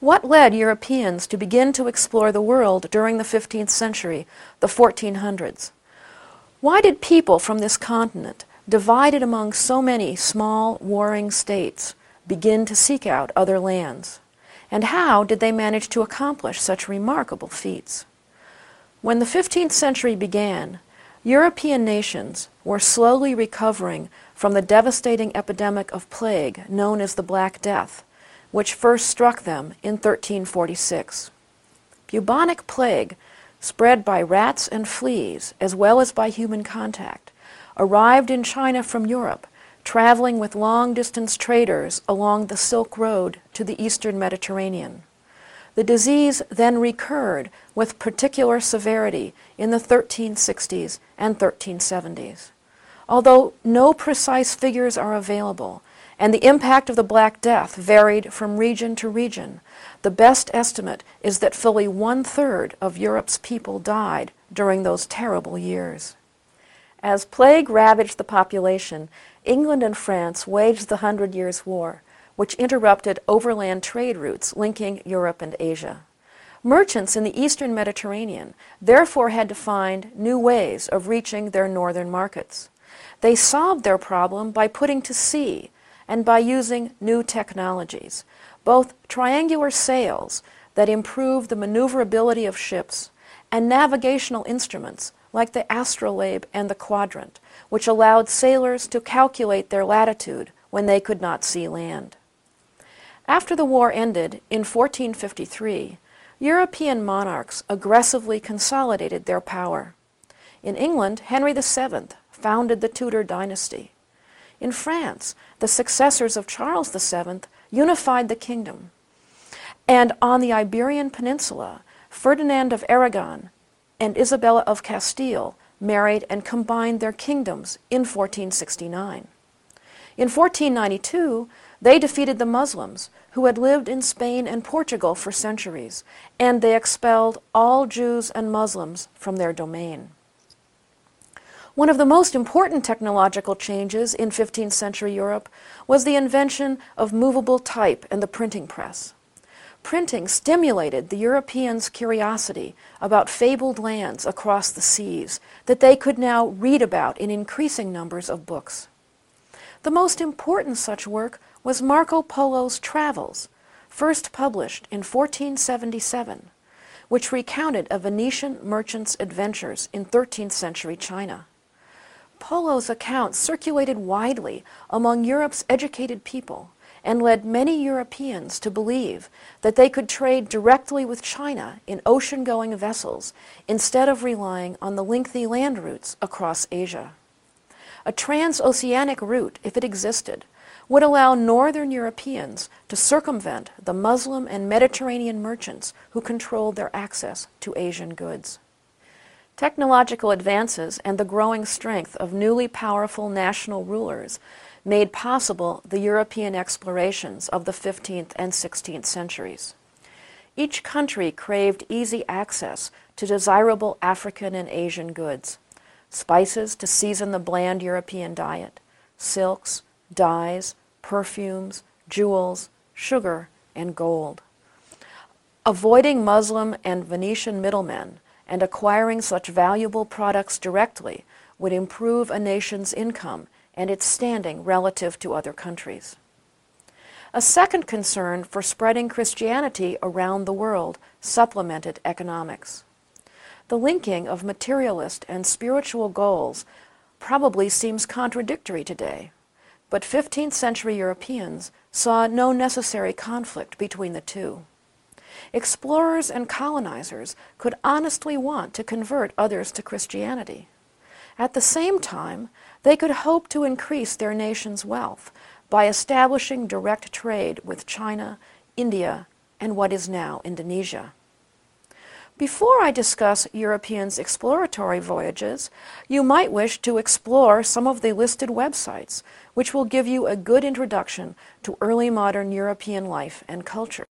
What led Europeans to begin to explore the world during the 15th century, the 1400s? Why did people from this continent, divided among so many small, warring states, begin to seek out other lands? And how did they manage to accomplish such remarkable feats? When the 15th century began, European nations were slowly recovering from the devastating epidemic of plague known as the Black Death, which first struck them in 1346. Bubonic plague, spread by rats and fleas as well as by human contact, arrived in China from Europe, traveling with long-distance traders along the Silk Road to the eastern Mediterranean. The disease then recurred with particular severity in the 1360s and 1370s. Although no precise figures are available, and the impact of the Black Death varied from region to region, the best estimate is that fully 1/3 of Europe's people died during those terrible years. As plague ravaged the population, England and France waged the 100 Years' War, which interrupted overland trade routes linking Europe and Asia. Merchants in the eastern Mediterranean therefore had to find new ways of reaching their northern markets. They solved their problem by putting to sea and by using new technologies, both triangular sails that improved the maneuverability of ships and navigational instruments like the astrolabe and the quadrant, which allowed sailors to calculate their latitude when they could not see land. After the war ended in 1453, European monarchs aggressively consolidated their power. In England, Henry VII founded the Tudor dynasty. In France, the successors of Charles VII unified the kingdom. And on the Iberian Peninsula, Ferdinand of Aragon and Isabella of Castile married and combined their kingdoms in 1469. In 1492, they defeated the Muslims, who had lived in Spain and Portugal for centuries, and they expelled all Jews and Muslims from their domain. One of the most important technological changes in 15th century Europe was the invention of movable type and the printing press. Printing stimulated the Europeans' curiosity about fabled lands across the seas that they could now read about in increasing numbers of books. The most important such work was Marco Polo's Travels, first published in 1477, which recounted a Venetian merchant's adventures in 13th century China. Polo's account circulated widely among Europe's educated people and led many Europeans to believe that they could trade directly with China in ocean-going vessels instead of relying on the lengthy land routes across Asia. A transoceanic route, if it existed, would allow northern Europeans to circumvent the Muslim and Mediterranean merchants who controlled their access to Asian goods. Technological advances and the growing strength of newly powerful national rulers made possible the European explorations of the 15th and 16th centuries. Each country craved easy access to desirable African and Asian goods, spices to season the bland European diet, silks, dyes, perfumes, jewels, sugar, and gold. Avoiding Muslim and Venetian middlemen and acquiring such valuable products directly would improve a nation's income and its standing relative to other countries. A second concern for spreading Christianity around the world supplemented economics. The linking of materialist and spiritual goals probably seems contradictory today, but 15th century Europeans saw no necessary conflict between the two. Explorers and colonizers could honestly want to convert others to Christianity. At the same time, they could hope to increase their nation's wealth by establishing direct trade with China, India, and what is now Indonesia. Before I discuss Europeans' exploratory voyages, you might wish to explore some of the listed websites, which will give you a good introduction to early modern European life and culture.